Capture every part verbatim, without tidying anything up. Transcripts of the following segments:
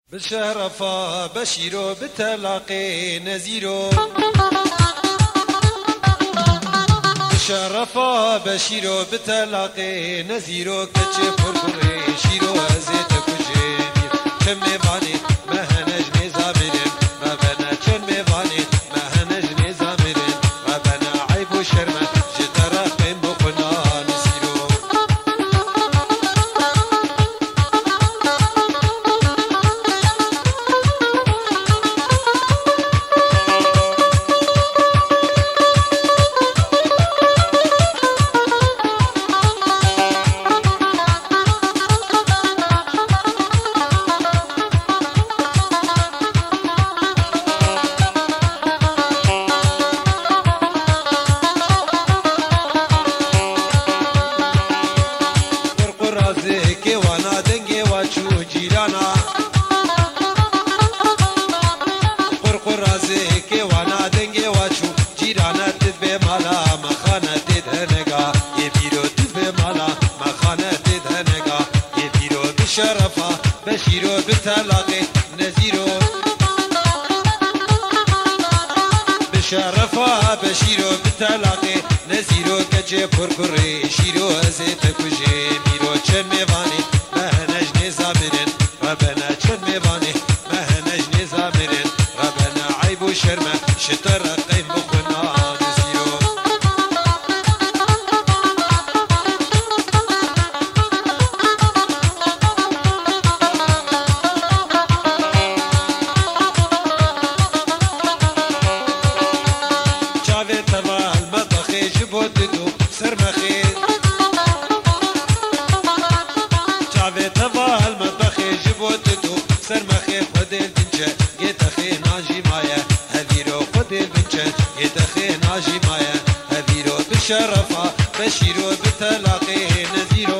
بشرفا بشيرو بتلاقي نزيرو بشرفا بشيرو بتلاقي نزيرو كتشي فرفري شيرو هزيت كجيمير كم ميباني ما هنج نزامرين ما بنا كم ميباني ما هنج نزامرين ما بنا عيب وشرمة جدرا قيم بقنا نزيرو شرفا بشيرو بتلاقي نزيرو بشرفا بشيرو بتلاقي نزيرو كجي فركري شيرو هزيت كجي ميرو چن ميواني ما هنج نزامرين ربنا چن ميواني ما هنج نزامرين ربنا عيب وشرمة شطر قيم بخنا نزيرو شرفا بشيرو بتلاقي نزيرو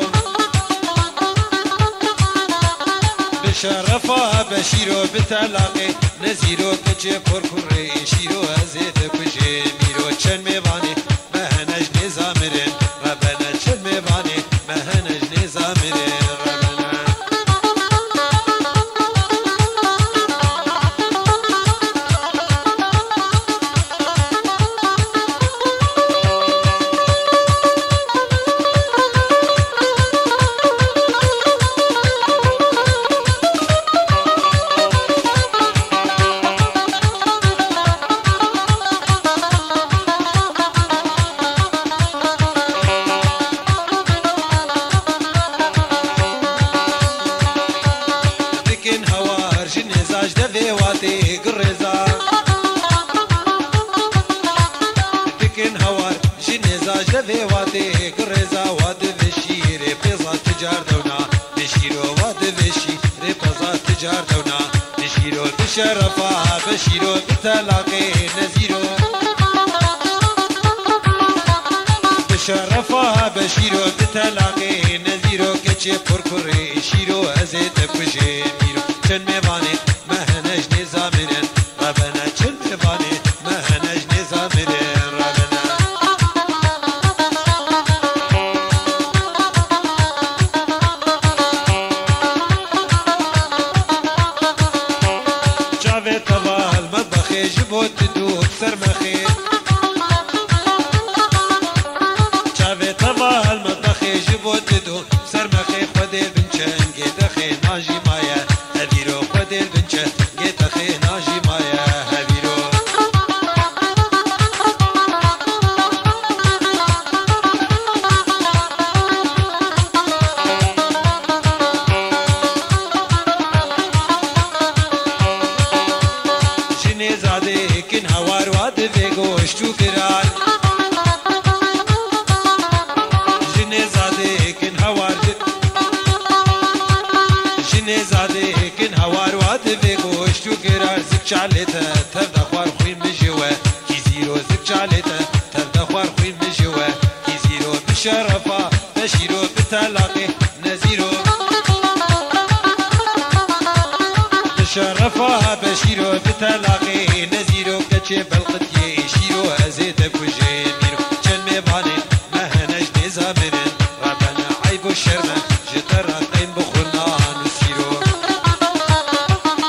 بشرفا بشيرو بتلاقي نزيرو كجي فركري شيرو هزيت كجي ميرو چن ميواني ما هنج نزامرين ربنا چن ميواني ما هنج نزامرين شرفا بشيرو بتلاقي نزيرو بشرفا بشيرو بتلاقي نزيرو كچي فركري شيرو هزيت كجي ميرو چن ميواني ما هنج نزامرين ربنا چن ميواني ما هنج نزامرين ربنا جبوت تدوب سرمخي شافي طبا المطبخي جبوت تدوب سرمخي خدي البنشان جيت اخي ناجي مايا هبيرو خدي البنشان جيت اخي ناجي مايا هبيرو شو كرال جني زادي كن هوار جني زادي كن هوار واد بيغو شو كرال زك شالته تبدا خوار خوين مجوا كيزيرو زك شالته تبدا خوار خوين مجوا كيزيرو بشرفا بشيرو بتلاقي نزيرو بشرفا بشيرو بتلاقي نزيرو كتشي بالقديه شيرو هزيت كجي ميرو چن ميباني ما هنج نزامرين ربنا عيب وشرمة جدر قيم بخنا نسيرو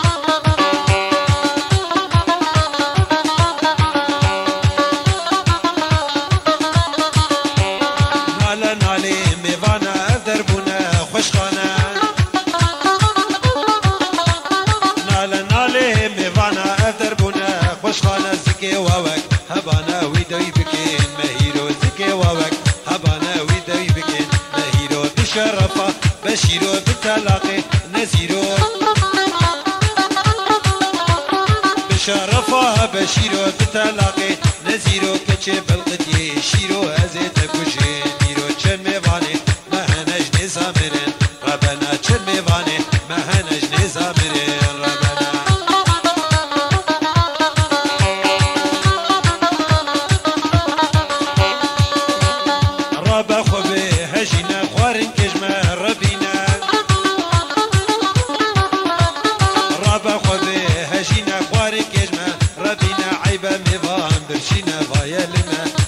زكي واوك هبانا ويدوي بكين مهيرو زكي واوك هبانا ويدوي بكين مهيرو بشرفة بشيرو بتلاقي نزيرو بشرفة بشيرو بتلاقي نزيرو كتشي بالقدي شيرو هزيت كوشين ميرو تشن ميفاني ما هنج نزامرين ربنا تشن ميفاني ما هنج نزامرين ربنا رب خوبي هجينا خوارن كجمه ربينا رب خوبي هجينا خوارن كجمه ربينا عيبه ميفان برشينا فايا لنا